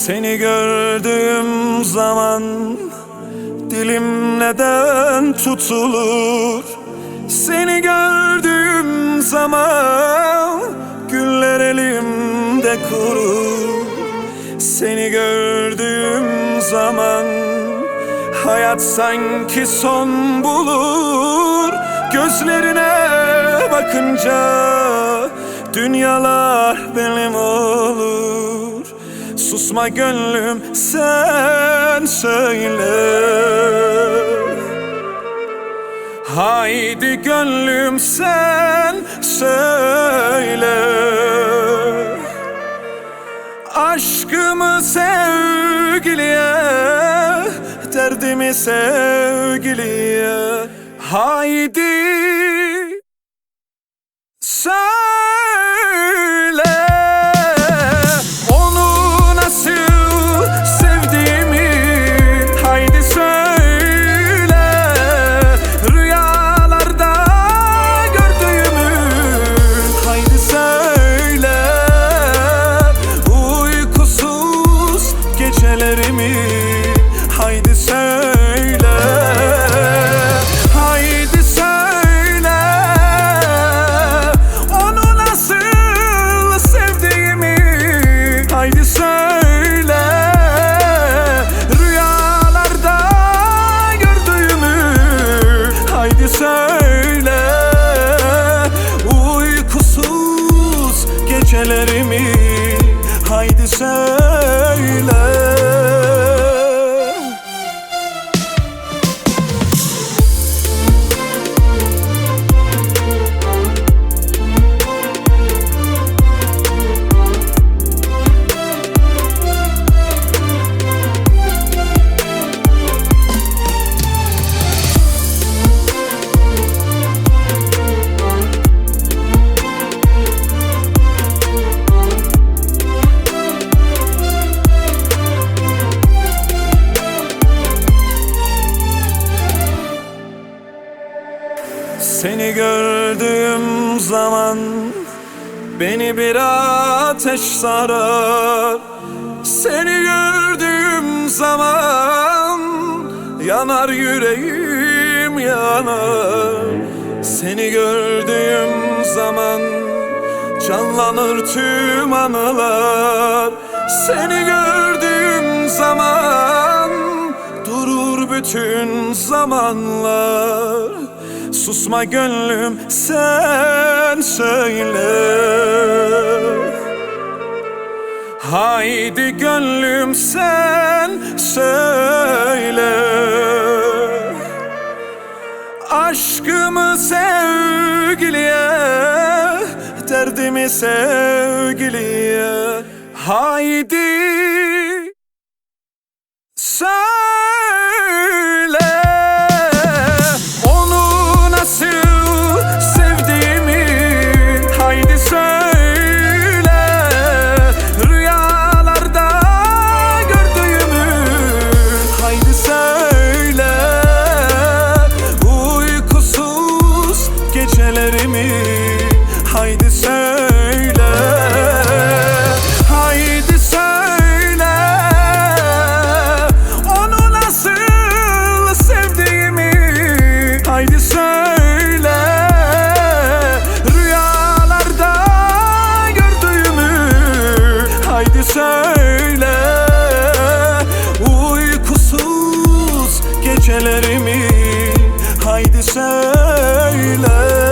Seni gördüğüm zaman dilim neden tutulur? Seni gördüğüm zaman güller elimde kurur. Seni gördüğüm zaman hayat sanki son bulur. Gözlerine bakınca dünyalar benim olur. Susma gönlüm sen söyle. Haydi gönlüm sen söyle. Aşkımı sevgiliye, derdimi sevgiliye. Haydi söyle. Onu nasıl sevdiğimi haydi söyle. Rüyalarda gördüğümü haydi söyle. Uykusuz gecelerimi haydi söyle. Haydi söyle. Onu nasıl sevdiğimi haydi söyle. Rüyalarda gördüğümü haydi söyle. Uykusuz gecelerimi haydi söyle. Seni gördüğüm zaman beni bir ateş sarar. Seni gördüğüm zaman yanar yüreğim yanar. Seni gördüğüm zaman canlanır tüm anılar. Seni gördüğüm zaman durur bütün zamanlar. Susma gönlüm sen söyle. Haydi gönlüm sen söyle. Aşkımı sevgiliye, derdimi sevgiliye. Haydi söyle. Haydi söyle. Haydi söyle. Onu nasıl sevdiğimi haydi söyle. Rüyalarda gördüğümü haydi söyle. Uykusuz gecelerimi haydi söyle.